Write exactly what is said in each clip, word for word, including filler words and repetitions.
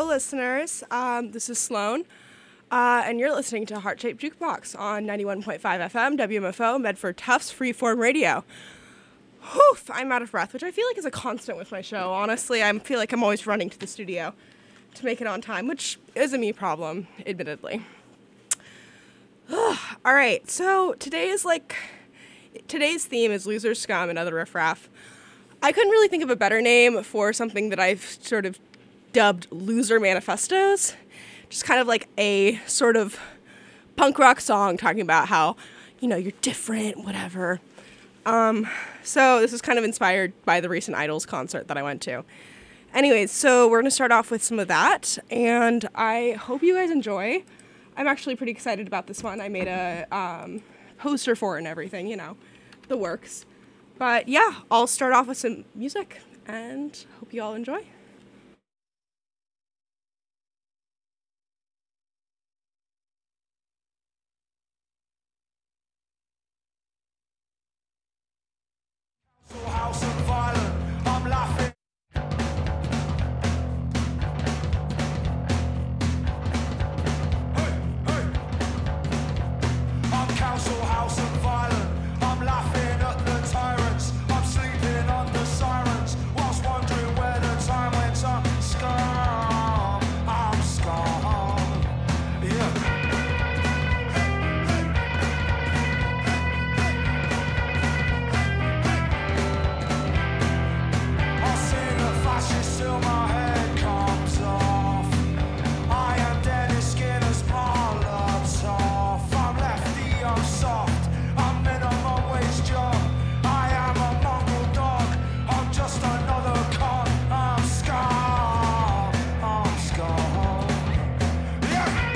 listeners. Um, this is Sloan, uh, and you're listening to Heart Shaped Jukebox on ninety-one point five F M, W M F O, Medford Tufts Freeform Radio. Whew, I'm out of breath, which I feel like is a constant with my show. Honestly, I feel like I'm always running to the studio to make it on time, which is a me problem, admittedly. All right, so today is like, today's theme is Loser Scum and Other Riffraff. I couldn't really think of a better name for something that I've sort of dubbed Loser Manifestos. Just kind of like a sort of punk rock song talking about how, you know, you're different, whatever. Um, so this is kind of inspired by the recent Idols concert that I went to. Anyways, so we're going to start off with some of that, and I hope you guys enjoy. I'm actually pretty excited about this one. I made a um, poster for it and everything, you know, the works. But yeah, I'll start off with some music, and hope you all enjoy. House and violent, I'm laughing. Hey, hey. I'm council house and violent, I'm laughing at the tyrants, I'm sleeping under sirens, whilst wondering where the time went. I'm scum, I'm scum, yeah. Till my head comes off. I am Dennis Skinner's Molotov. I'm lefty, I'm soft, I'm minimum wage job. I am a mongrel dog, I'm just another con. I'm scum, I'm scum. Yeah.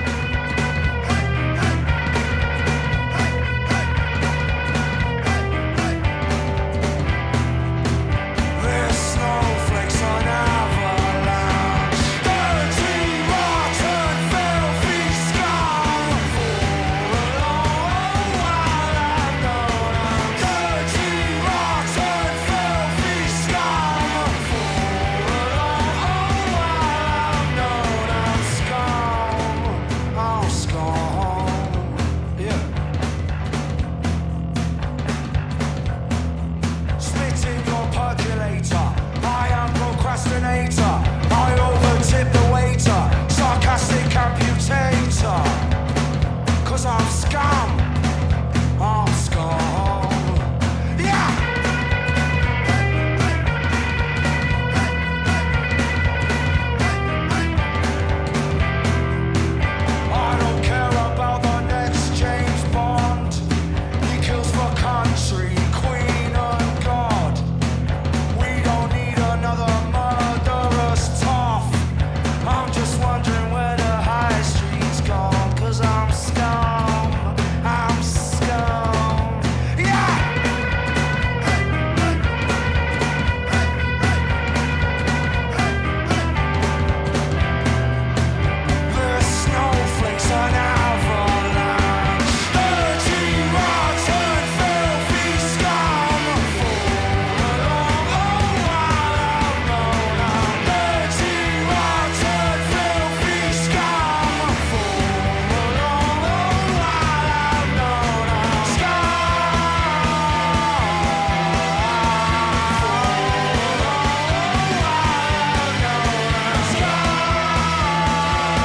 There's snowflakes on our I overtip the waiter, sarcastic amputator. Cause I'm scum, I'm scum. Yeah! I don't care about the next James Bond. He kills for country, queen and God. We don't need another murderous tough. I'm just wondering where the high street's gone. Cause I'm scum, I'm scum. Yeah! The snowflakes are avalanche. Dirty, rotten, filthy scum. For a long, oh, while I've known I'm dirty, rotten, filthy scum. For a long, oh, while I've known I'm scum. For a long, oh, while I've known I'm scum.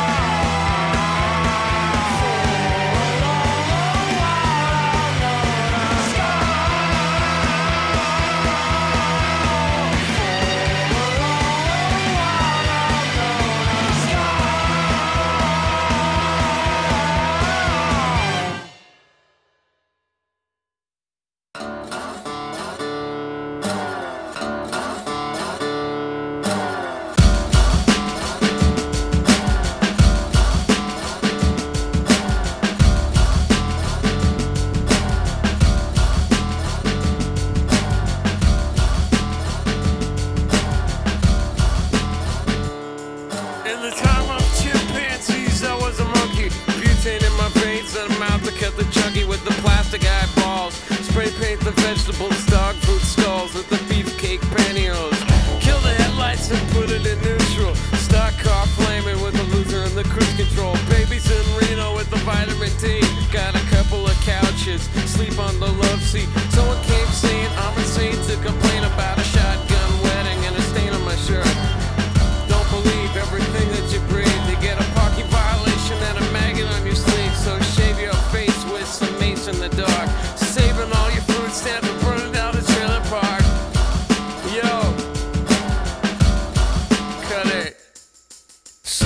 In the time of chimpanzees, I was a monkey. Butane in my veins and a mouth that kept the chunky with the plastic eyeballs. Spray paint the vegetables, dog food stalls with the beefcake pantyhose. Kill the headlights and put it in neutral. Stock car flaming with See, someone came saying I'm insane to complain about a shotgun wedding and a stain on my shirt. Don't believe everything that you breathe. You get a parking violation and a maggot on your sleeve. So shave your face with some mace in the dark. Saving all your food stamps and burning down the trailer park. Yo, cut it. So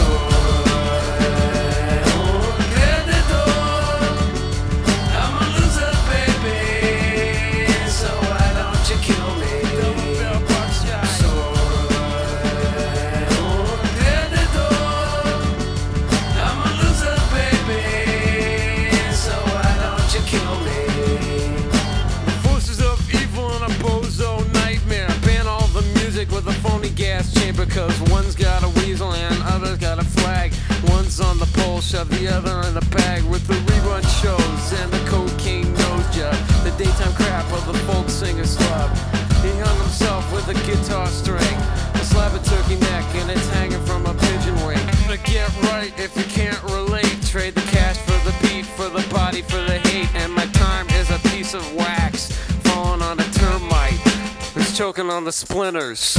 with a phony gas chamber, cause one's got a weasel and other's got a flag. One's on the pole, shove the other in the bag with the rerun shows and the cocaine nose job. The daytime crap of the folk singer slub. He hung himself with a guitar string, a slab of turkey neck, and it's hanging from a pigeon wing. But get right if you can't relate. Trade the cash for the beat, for the body, for the hate. And my time is a piece of wax falling on a termite. It's choking on the splinters. So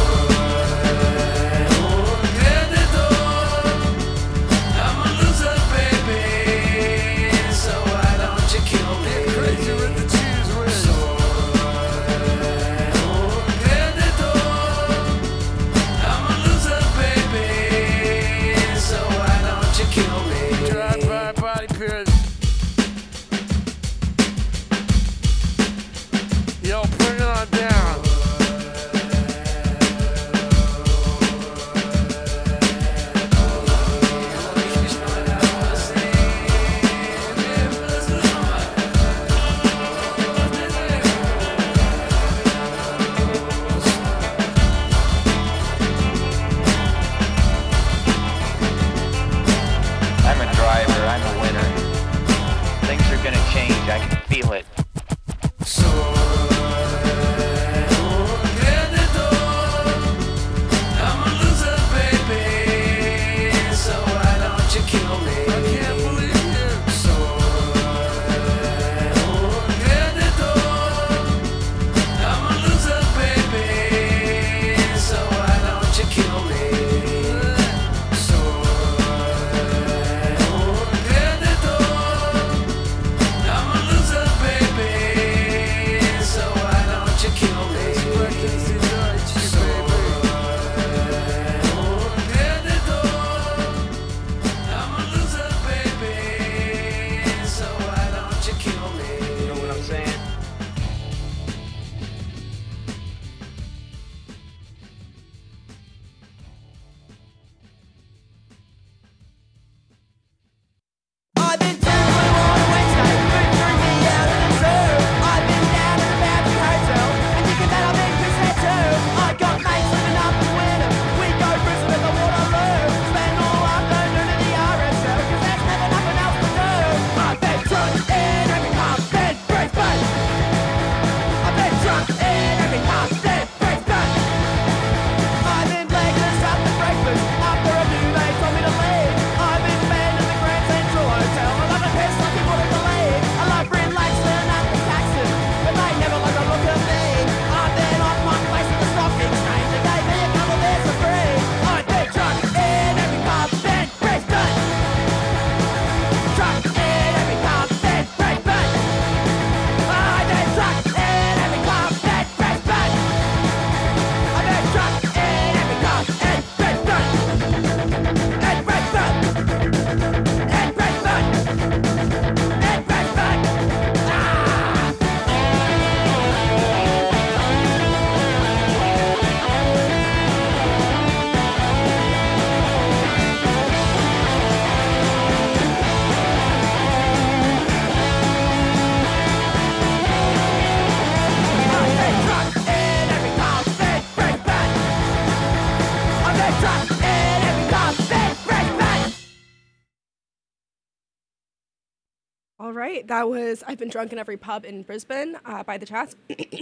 All right, that was I've Been Drunk in Every Pub in Brisbane uh, by The Chats.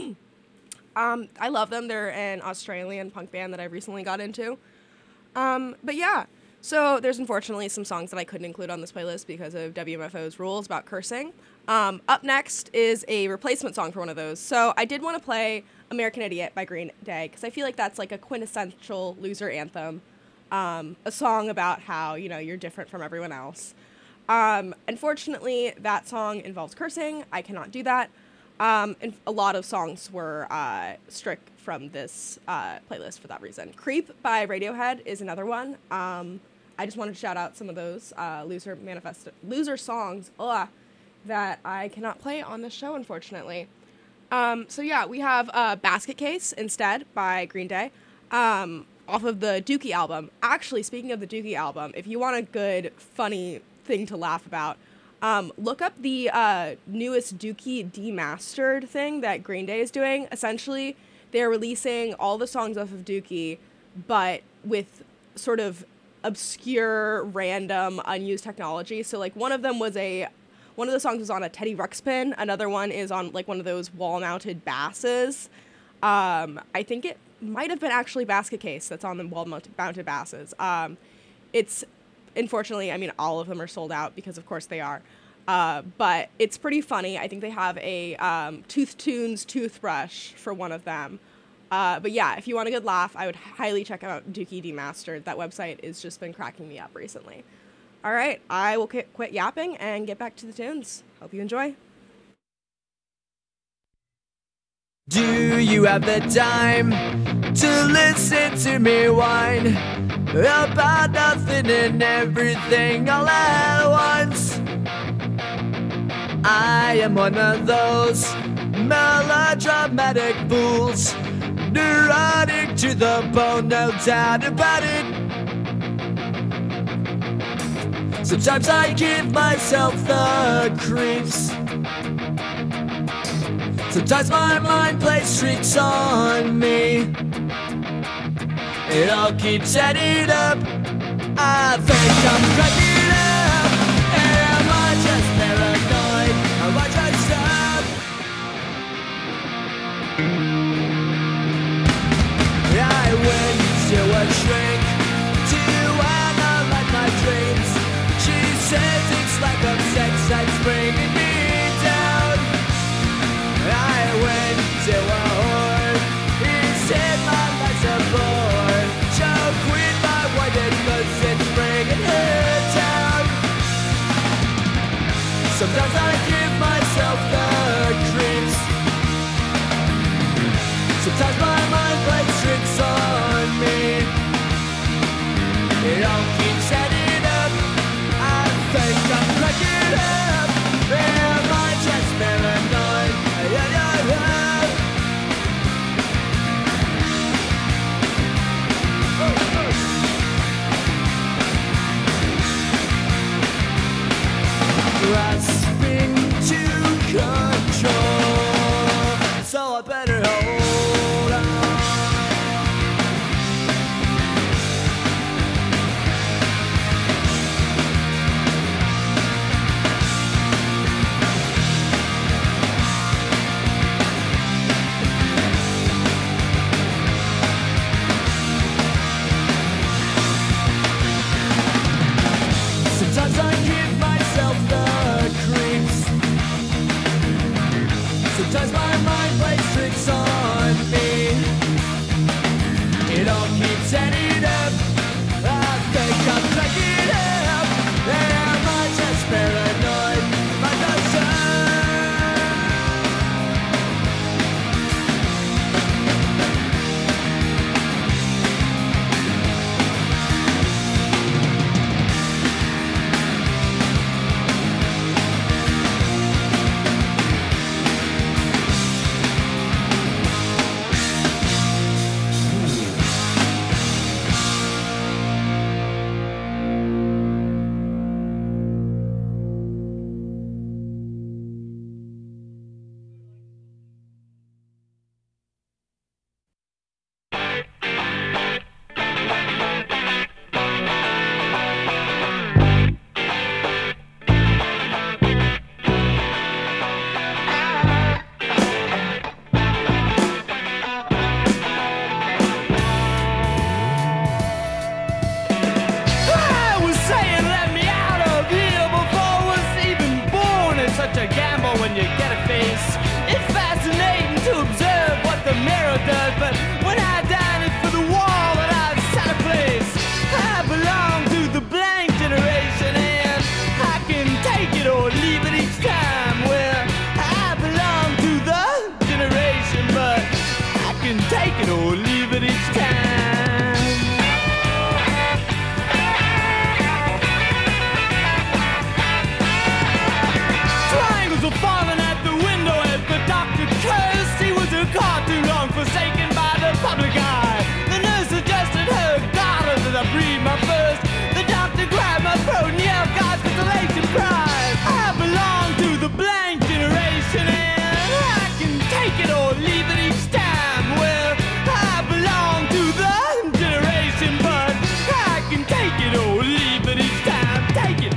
um, I love them. They're an Australian punk band that I recently got into. Um, but yeah, so there's unfortunately some songs that I couldn't include on this playlist because of W M F O's rules about cursing. Um, up next is a replacement song for one of those. So I did want to play American Idiot by Green Day because I feel like that's like a quintessential loser anthem, um, a song about how, you know, you're different from everyone else. Um, unfortunately, that song involves cursing. I cannot do that. Um, and a lot of songs were uh, struck from this uh, playlist for that reason. Creep by Radiohead is another one. Um, I just wanted to shout out some of those uh, loser manifest loser songs ugh, that I cannot play on this show, unfortunately. Um, so yeah, we have uh, Basket Case instead by Green Day um, off of the Dookie album. Actually, speaking of the Dookie album, if you want a good, funny thing to laugh about, Um, look up the uh, newest Dookie Demastered thing that Green Day is doing. Essentially, they're releasing all the songs off of Dookie, but with sort of obscure, random, unused technology. So, like, one of them was a, one of the songs was on a Teddy Ruxpin. Another one is on, like, one of those wall-mounted basses. Um, I think it might have been actually Basket Case that's on the wall-mounted basses. Um, it's... Unfortunately, I mean, all of them are sold out because, of course, they are. Uh, but it's pretty funny. I think they have a um, Tooth Tunes toothbrush for one of them. Uh, but yeah, if you want a good laugh, I would highly check out Dookie Demastered. That website has just been cracking me up recently. All right, I will qu- quit yapping and get back to the tunes. Hope you enjoy. Do you have the time to listen to me whine about nothing and everything all at once? I am one of those melodramatic fools, neurotic to the bone, no doubt about it. Sometimes I give myself the creeps. Sometimes my mind plays tricks on me. It all keeps adding up. I think I'm cracking up. Am I just paranoid? Am I just up? I went to a shrink to analyze my dreams. She says it's like a sex that's bringing me down. I went to a whore. He said my life's a bore. Choke with my white cause it's bringing her down. Sometimes I give myself the creeps. Sometimes my mind plays tricks on me. It all keeps adding up. I think I'm cracking up. Am I just paranoid? Yeah, yeah, yeah. Oh, oh. Grasping to control, so I better hold on. Sometimes I give myself the creeps. Sometimes my mind plays tricks on me. It all keeps adding up. I think I'm cracking up. Am I just paranoid? Am I just can take it or leave it each time. Triangles are falling at the window as the doctor cursed. He was a cartoon long forsaken by the public eye. The nurse suggested her daughter that I breathe my first. The doctor grabbed my throat and yelled, God's consolation prize. I belong to the blank generation and I can take it or leave it each time. Well, I belong to the generation, but I can take it or leave it each time. Take it.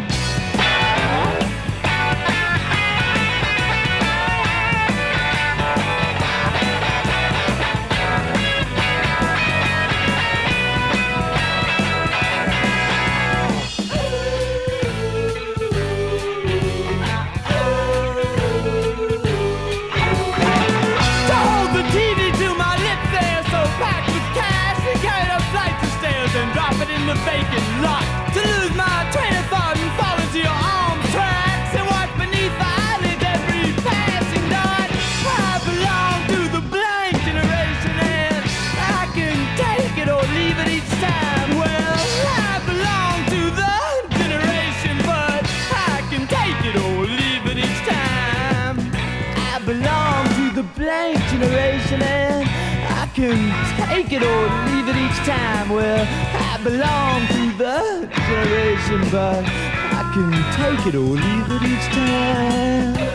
And drop it in the vacant lot. To lose my train of thought and fall into your arms tracks and watch beneath the eyelids every passing dot. I belong to the blank generation and I can take it or leave it each time. Well, I belong to the generation, but I can take it or leave it each time. I belong to the blank generation and I can take it or leave it each time. Well, I belong to the generation, but I can take it or leave it each time.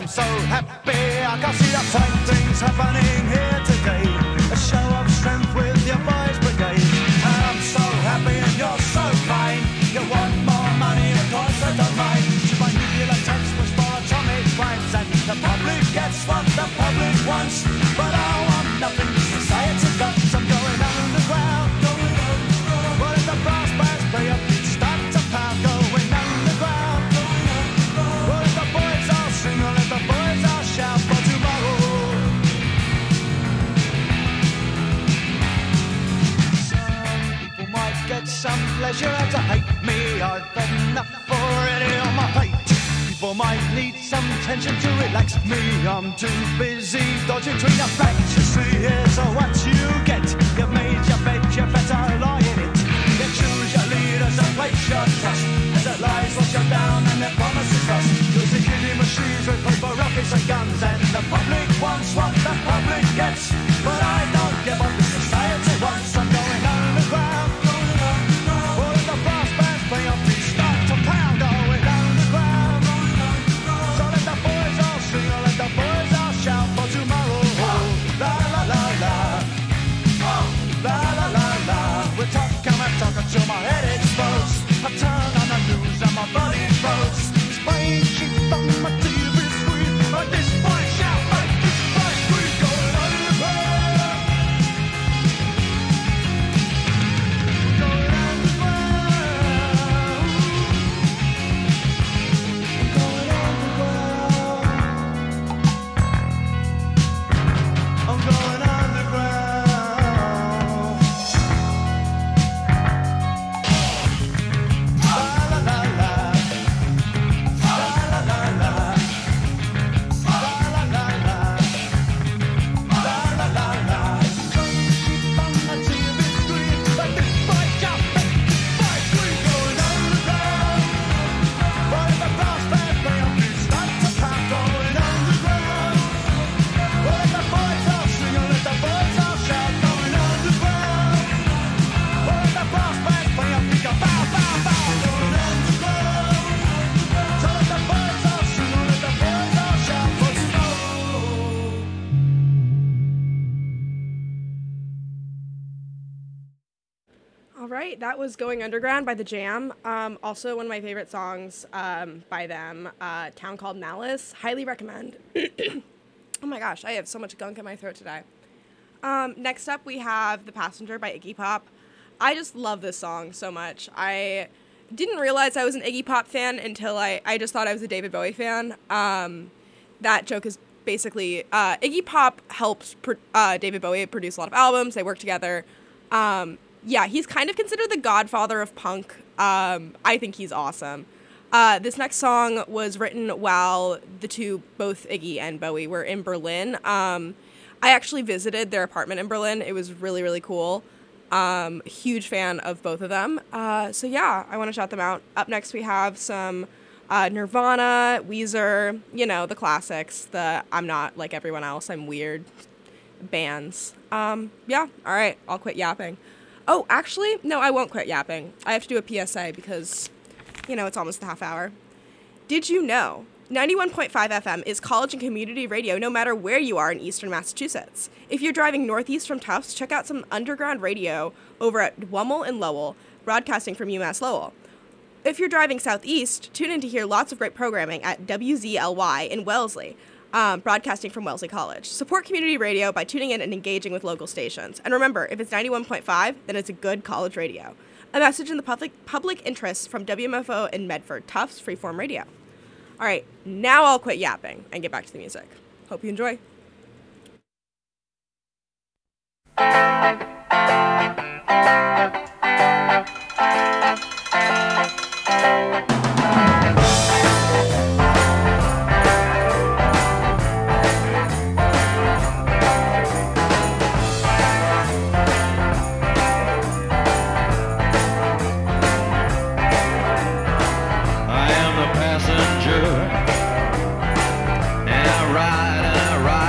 so happy. I can see the fine things happening here today. A show of strength with your boys brigade. And I'm so happy and you're so kind. You want more money, of course I don't mind. My nuclear text was for atomic crimes, and the public gets what the public wants. But I want nothing society got. I'm going underground, going underground. What if the brass bands play up and start to pound? Going underground, going underground. What if the boys all sing, or if the boys all shout for tomorrow? Some people might get some pleasure out to hate me. I've had enough already on my plate. People might need some tension to relax me. I'm too busy dodging between the facts. You see, here's what you get. You've made your bed, you better lie in it. You choose your leaders and place your trust. As it lies, wash you down and their promises lost. Using killing machines with paper, rockets and guns. And the public wants what the public gets. But I don't give what the society wants. I'm going underground, going underground. All of the brass bands play off, they start to pound. Going underground. So let the boys all sing, or let the boys all shout for tomorrow. La la la la. La la la la. We're talking, I'm talking till my head explodes. I turn on the news and my body explodes. Spraying shit on my T V screen. Like this boy shout, like this boy scream. Going underground. Going underground. Going underground. I'm going underground. La la la la. La la la la. La la la la. La la la la. Sheep on the T V screen, like this boy shout, like this boy scream. Going underground. What if the brass band play up and start to pound? Going underground. What if the boys all sing, or let the boys all shout? Going underground. What if the brass band play up and go bow, bow, bow? Going underground. So let the boys all sing, or let the boys all shout for tomorrow. All right, that was Going Underground by The Jam. Um, also, one of my favorite songs um, by them, uh, Town Called Malice. Highly recommend. Oh my gosh, I have so much gunk in my throat today. Um, next up, we have The Passenger by Iggy Pop. I just love this song so much. I didn't realize I was an Iggy Pop fan until I, I just thought I was a David Bowie fan. Um, that joke is basically, uh, Iggy Pop helps pro- uh, David Bowie produce a lot of albums. They work together. Um, yeah, he's kind of considered the godfather of punk. Um, I think he's awesome. Uh, this next song was written while the two, both Iggy and Bowie, were in Berlin. Um, I actually visited their apartment in Berlin. It was really, really cool. Um, huge fan of both of them. Uh, so yeah, I want to shout them out. Up next, we have some uh, Nirvana, Weezer, you know, the classics, the I'm not like everyone else, I'm weird bands. Um, yeah, all right, I'll quit yapping. Oh, actually, no, I won't quit yapping. I have to do a P S A because, you know, it's almost the half hour. Did you know ninety-one point five F M is college and community radio no matter where you are in eastern Massachusetts? If you're driving northeast from Tufts, check out some underground radio over at Wummel and Lowell, broadcasting from UMass Lowell. If you're driving southeast, tune in to hear lots of great programming at W Z L Y in Wellesley, um, broadcasting from Wellesley College. Support community radio by tuning in and engaging with local stations. And remember, if it's ninety-one point five, then it's a good college radio. A message in the public public interest from W M F O in Medford, Tufts Freeform Radio. All right, now I'll quit yapping and get back to the music. Hope you enjoy. I am the passenger, and I ride and I ride.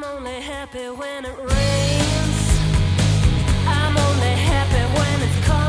I'm only happy when it rains. I'm only happy when it's cold.